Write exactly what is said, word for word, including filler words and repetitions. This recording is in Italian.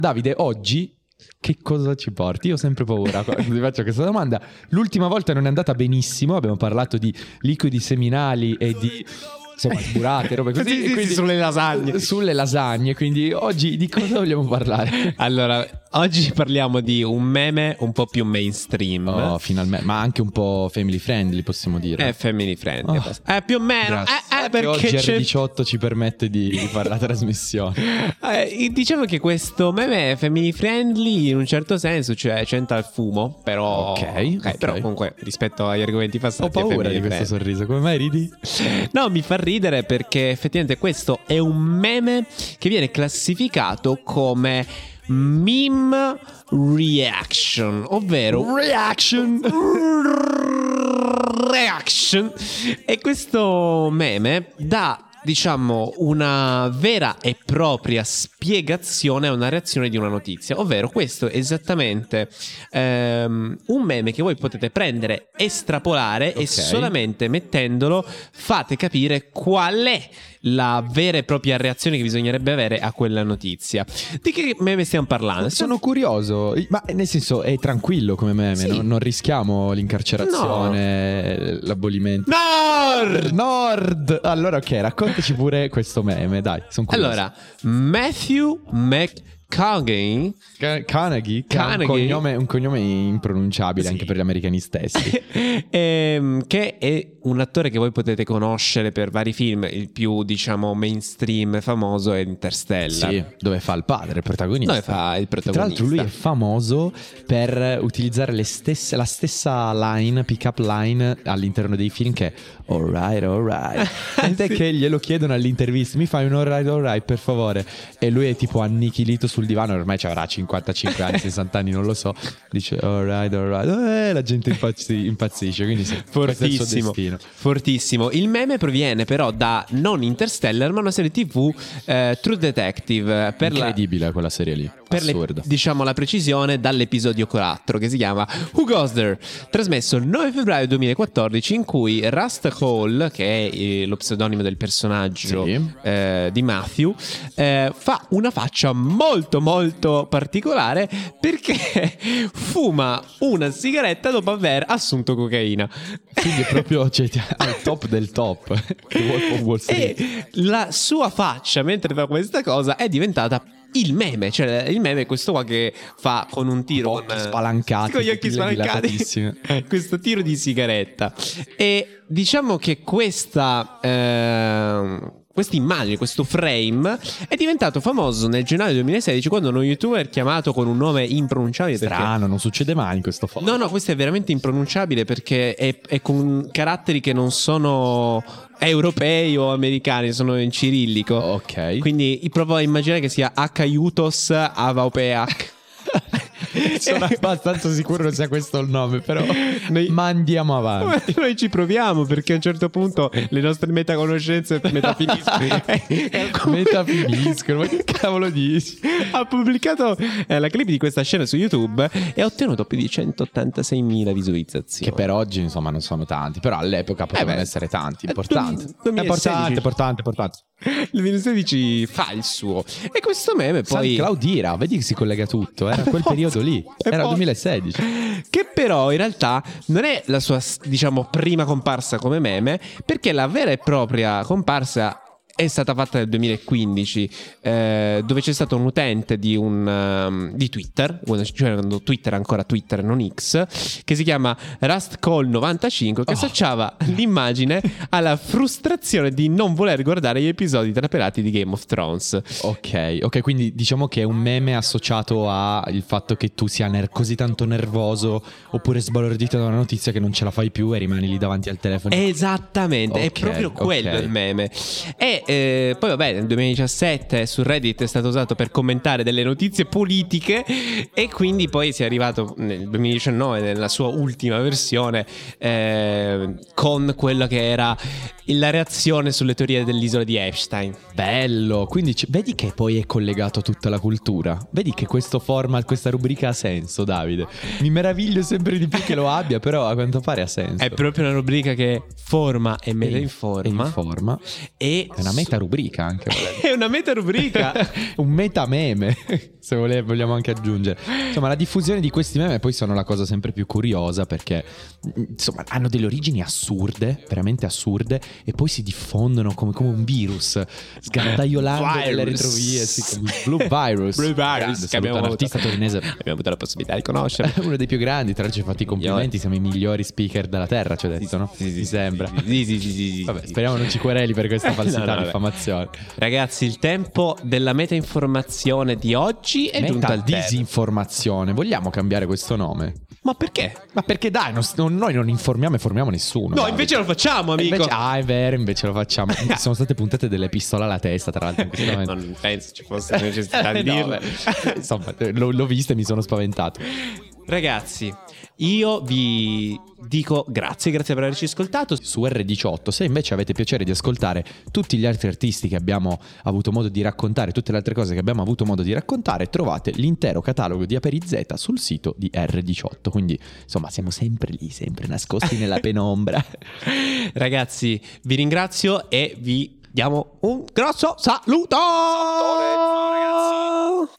Davide, oggi che cosa ci porti? Io ho sempre paura quando ti faccio questa domanda. L'ultima volta non è andata benissimo, abbiamo parlato di liquidi seminali e di insomma burate, robe così, sì, sì, quindi, sì, sulle lasagne. Sulle lasagne, quindi oggi di cosa vogliamo parlare? Allora, oggi parliamo di un meme un po' più mainstream. Oh, finalmente, ma anche un po' family friendly, possiamo dire. È family friendly. Oh, eh, più o meno. Eh, eh, perché oggi c'è... R diciotto ci permette di, di fare la trasmissione. Eh, diciamo che questo meme è family friendly in un certo senso, cioè c'entra il fumo, però... Ok, okay, ok. Però comunque rispetto agli argomenti passati Ho paura è di questo sorriso, come mai ridi? No, mi fa ridere perché effettivamente questo è un meme che viene classificato come meme reaction, ovvero Reaction! reaction. E questo meme dà, diciamo, una vera e propria spiegazione a una reazione di una notizia, ovvero questo è esattamente ehm, un meme che voi potete prendere, estrapolare Okay. e solamente mettendolo fate capire qual è la vera e propria reazione che bisognerebbe avere a quella notizia. Di che meme stiamo parlando? Sono curioso, ma nel senso è tranquillo come meme, Sì. no? Non rischiamo l'incarcerazione, l'abolimento. Nord! Nord! Allora ok, raccontaci pure questo meme, dai, sono curioso. Allora, Matthew McConaughey Ca- Carnegie, che ha un Carnegie. cognome, un cognome impronunciabile Sì. anche per gli americani stessi. ehm, che è un attore che voi potete conoscere per vari film. Il più, diciamo, mainstream famoso è Interstellar. Sì, dove fa il padre, il protagonista. Dove fa il Tra protagonista. l'altro lui è famoso per utilizzare le stesse, la stessa line, pick up line all'interno dei film che è alright, alright. Tant'è Sì. che glielo chiedono all'intervista, mi fai un alright, alright per favore. E lui è tipo annichilito sul divano, ormai ci avrà cinquantacinque anni, sessanta anni, non lo so. Dice alright, alright. Eh, la gente impazzi- impazzisce, quindi sì, questo è il suo Fortissimo, destino. fortissimo. Il meme proviene però da non Interstellar, ma una serie tivù, eh, True Detective, per la, Incredibile quella serie lì, per le- assurda. diciamo la precisione, dall'episodio quattro che si chiama Who Goes There, trasmesso il nove febbraio duemilaquattordici, in cui Rust Hall, che è eh, lo pseudonimo del personaggio Sì. eh, di Matthew, eh, fa una faccia molto molto particolare perché fuma una sigaretta dopo aver assunto cocaina. Quindi è proprio cioè, al top del top. The Wolf of Wall Street. E la sua faccia mentre fa questa cosa è diventata il meme. Cioè il meme è questo qua che fa con un tiro, Occhi con, spalancati, con gli occhi pupille spalancati, dilatatissime. questo tiro di sigaretta. E diciamo che questa ehm, questa immagine, questo frame è diventato famoso nel gennaio duemilasedici, quando uno youtuber chiamato con un nome impronunciabile, perché Strano, non succede mai in questo fondo. no, no, questo è veramente impronunciabile perché è, è con caratteri che non sono europei o americani, sono in cirillico. Ok. Quindi provo a immaginare che sia H-Iutos Avaupeac. Sono abbastanza sicuro che sia questo il nome, però Noi- ma andiamo avanti. Noi ci proviamo perché a un certo punto le nostre metaconoscenze metafiniscono. Metafiniscono, ma che cavolo dici? Ha pubblicato eh, la clip di questa scena su YouTube e ha ottenuto più di centottantaseimila visualizzazioni. Che per oggi insomma non sono tanti, però all'epoca potevano Eh beh. essere tanti. Eh, Importante. duemilasedici. Importante, importante, importante. Il duemilasedici fa il suo. E questo meme poi San Claudira, vedi che si collega tutto. Era quel periodo lì. È Era il forte. duemilasedici. Che però in realtà non è la sua, diciamo, prima comparsa come meme, perché la vera e propria comparsa è stata fatta nel duemilaquindici, eh, dove c'è stato un utente di, un, um, di Twitter, quando, cioè quando Twitter ancora Twitter e non X, che si chiama Rustcall novantacinque, che Oh. associava l'immagine alla frustrazione di non voler guardare gli episodi trapelati di Game of Thrones. Ok, ok, quindi diciamo che è un meme associato al fatto che tu sia ner- così tanto nervoso oppure sbalordito da una notizia che non ce la fai più e rimani lì davanti al telefono. Esattamente, è Ok, proprio quello ok. il meme. E eh, poi vabbè, nel duemiladiciassette su Reddit è stato usato per commentare delle notizie politiche, e quindi poi si è arrivato nel duemiladiciannove nella sua ultima versione eh, con quello che era la reazione sulle teorie dell'isola di Epstein. Bello, quindi c- vedi che poi è collegato a tutta la cultura. Vedi che questo format, questa rubrica ha senso, Davide. Mi meraviglio sempre di più che lo abbia, però a quanto pare ha senso. È proprio una rubrica che forma e meta E- informa. e informa. E È una meta rubrica anche. È una meta rubrica. Un meta meme, se vole- vogliamo anche aggiungere. Insomma, la diffusione di questi meme poi sono la cosa sempre più curiosa, perché insomma hanno delle origini assurde, veramente assurde, e poi si diffondono come, come un virus, sgandaiolando nelle retrovie, sì, come il Blue Virus. Blue Virus, che abbiamo un avuto, artista torinese. abbiamo avuto la possibilità di conoscere. Uno dei più grandi, tra l'altro ci ha fatto i complimenti, siamo i migliori speaker della terra, ci ha detto, no? Sì, sì, Mi sì, sembra. Sì, sì, sì, sì, sì, Vabbè, sì. speriamo non ci quereli per questa falsità, No, no, vabbè. diffamazione. Ragazzi, il tempo della meta informazione di oggi è giunto Meta al termine. disinformazione, vogliamo cambiare questo nome? Ma perché? Ma perché dai, non- non- noi non informiamo e formiamo nessuno. No, Davide. invece lo facciamo, amico. Invece- ah, è vero, invece lo facciamo. Sono state puntate delle pistole alla testa, tra l'altro. In questo momento. Non penso ci fosse necessità di No, dirlo. beh, insomma, l'ho, l'ho vista e mi sono spaventato. Ragazzi, io vi dico grazie, grazie per averci ascoltato. Su erre diciotto, se invece avete piacere di ascoltare tutti gli altri artisti che abbiamo avuto modo di raccontare, tutte le altre cose che abbiamo avuto modo di raccontare, trovate l'intero catalogo di Aperi Z sul sito di erre diciotto. Quindi, insomma, siamo sempre lì, sempre nascosti nella penombra. Ragazzi, vi ringrazio e vi diamo un grosso saluto. Salutone, ciao, ragazzi.